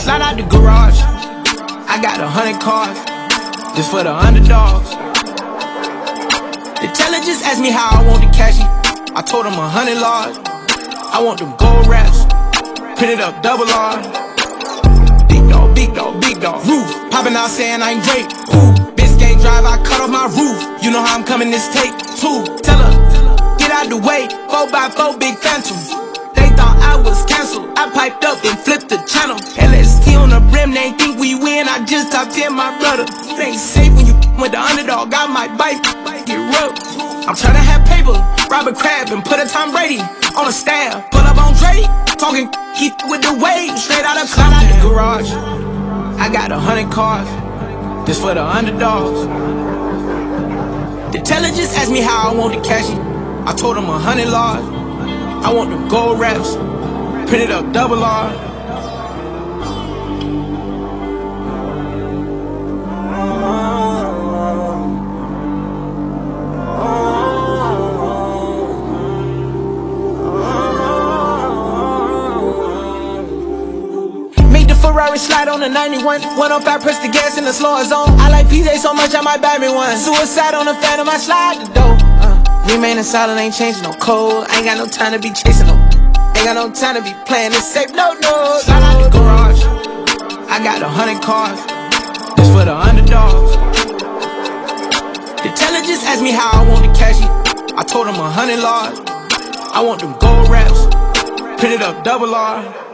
Slide out the garage, I got 100 cars, just for the underdogs. The teller just asked me how I want the cashy. I told him 100 large. I want them gold wraps, printed up double R. Big dog, big dog, big dog. Roof, popping out saying I'm great. Ooh, Biscayne drive, I cut off my roof. You know how I'm coming this tape too. Tell her, get out the way. 4x4 big phantom. They thought I was canceled. I piped up and flipped the channel. LST on the brim, they think we win. I just top 10 my brother. It ain't safe when you with the underdog. I might bite, get rough. I'm tryna have paper, rob a crab and put a Tom Brady on a staff. Pull up on Drake, talking keep with the wave. Straight out of Slide out the garage, I got 100 cars, just for the underdogs. The teller just asked me how I want the cashy. I told him 100 large. I want them gold wraps, printed up double R. Make the Ferrari slide on the 91. 105, press the gas in the slower zone. I like PJ so much I might buy me one. Suicide on the Phantom, I slide the dough. Remaining solid, ain't changing no code. Ain't got no time to be chasing no. Ain't got no time to be playing this safe, no. Slide out the garage, I got 100 cars, just for the underdogs. The teller just asked me how I want the cashy. I told him 100 large. I want them gold wraps, printed up double R.